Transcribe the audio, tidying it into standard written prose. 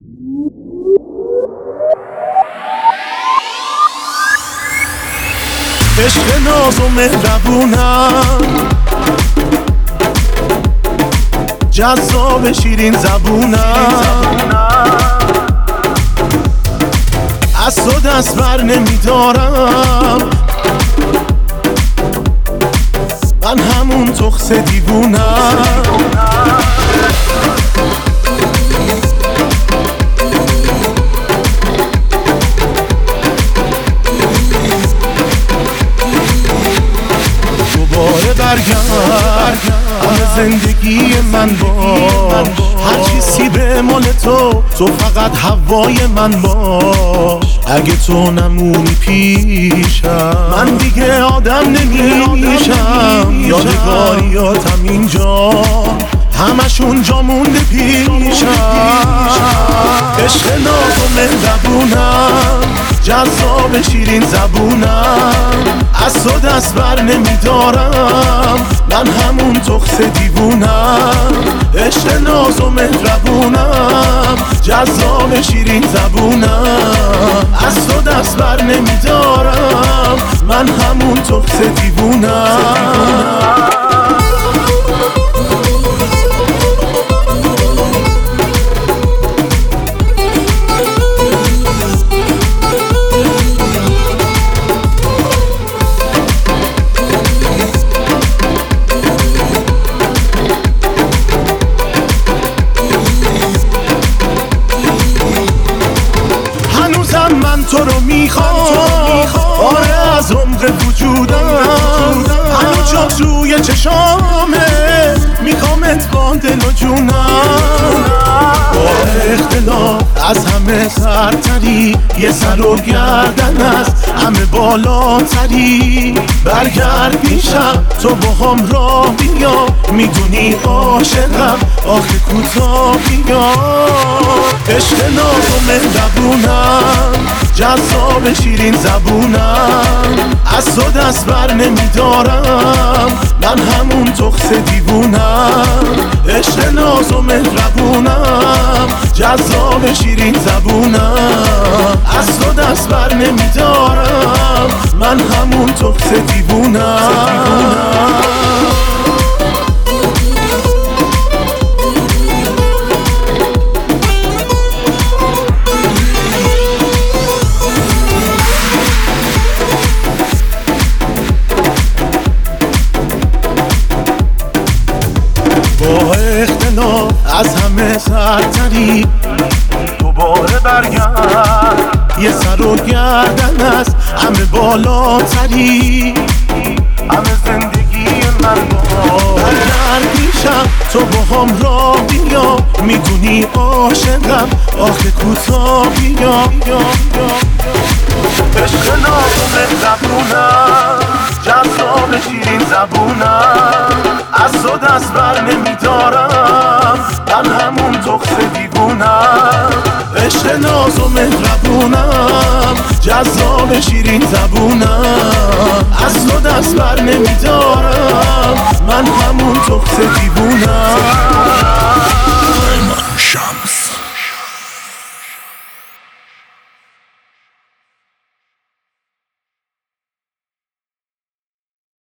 عشق ناز و مهربونم، جذاب شیرین زبونم، از تو دست بر نمیدارم، من همون تخس دیوونم. دوباره برگرد همه زندگی من باش، هر چیزی به مال تو فقط هوای من باش. اگه تو نمونی پیشم من دیگه آدم نمیشم، یادگاریاتم اینجا همشون جا مونده پیشم. عشق ناز و مهربونم، جذاب شیرین زبونم، از تو دست بر نمیدارم، من همون تخس دیوونم. عشق ناز و مهربونم، جذاب شیرین زبونم، از تو دست بر نمیدارم، من همون تخس دیوونم. من تو رو میخوام، آره از عمق وجودم، هنو جا توی چشامه، میخوامت با دل و جونم. با اختلاف از همه سرتری، یه سر و گردن است همه بالاتری. برگرد پیشم تو با هم راه بیا، میدونی عاشقم آخه کوتاه بیا. عشق ناز و مهربونم، جذاب شیرین زبونم، از تو دست بر نمیدارم، من همون تخس دیوونم. عشق ناز و مهربونم، جذاب شیرین زبونم، از تو دست بر نمیدارم، من همون تخس دیوونم. با اختلاف از همه سرتری، دوباره برگرد یه سر و گردن است همه بالاتری. همه زندگی من با برگرد پیشم تو با هم راه بیا، میدونی عاشقم آخه کوتاه بیا. عشق ناز و مهربونم، جذاب شیرین زبونم، از تو دست بر نمیدارم، من همون تخس دیوونم. عشق ناز و مهربونم، جذاب شیرین زبونم، از تو دست بر نمیدارم، من همون تخس دیوونم.